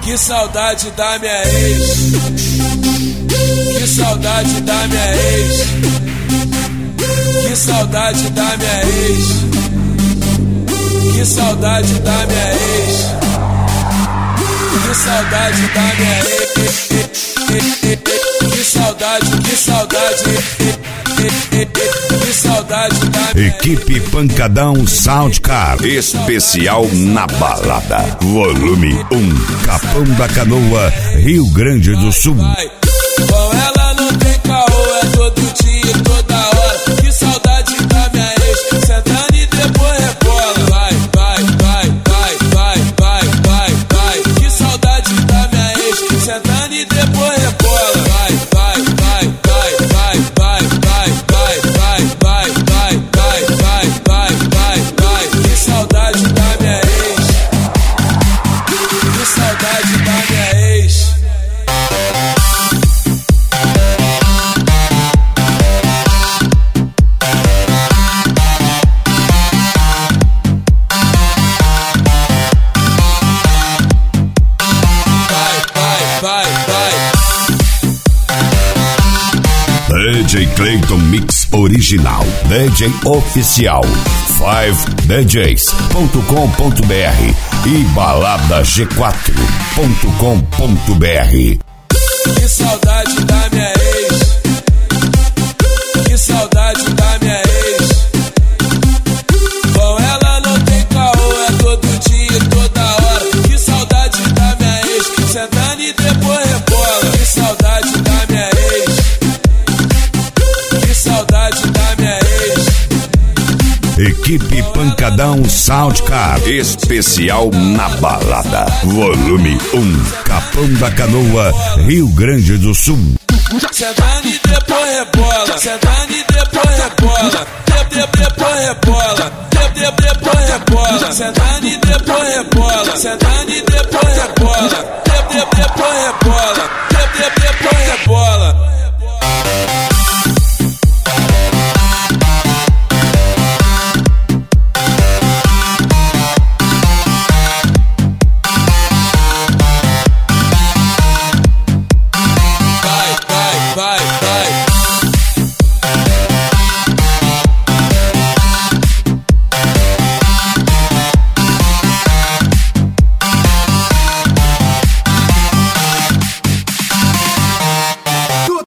Que saudade da minha ex. Que saudade da minha ex. Que saudade da minha ex. Que saudade da minha ex. Que saudade da minha ex. Que saudade, que saudade. Que saudade da minha ex. Equipe Pancadão Soundcar, especial na balada. Volume 1, Capão da Canoa, Rio Grande do Sul. Com ela não tem caô, é todo dia e toda hora. Que saudade da minha ex, sentando e depois rebola. Vai, vai, vai, vai, vai, vai, vai, vai. Que saudade da minha ex, sentando e depois rebola. Vai, vai, vai, vai, vai, vai, vai, vai, vai, vai, vai, vai, vai, vai, vai, vai. Que saudade da minha ex. Que saudade da minha ex. DJ Clayton Mix Original, DJ Oficial, 5DJs.com.br e baladag4.com.br. Que saudade da minha ex. Que saudade da minha ex. Com ela não tem caô, é todo dia e toda hora. Que saudade da minha ex, sentando e depois rebola. Que saudade da minha ex. Que saudade da minha ex. Equipe Pancadão Soundcar, especial na balada. Volume 1, Capão da Canoa, Rio Grande do Sul. Sentando e depois rebola. Sentando e depois rebola. Depois rebola. Depois rebola. Sentando e depois rebola. Sentando e depois rebola. Depois rebola.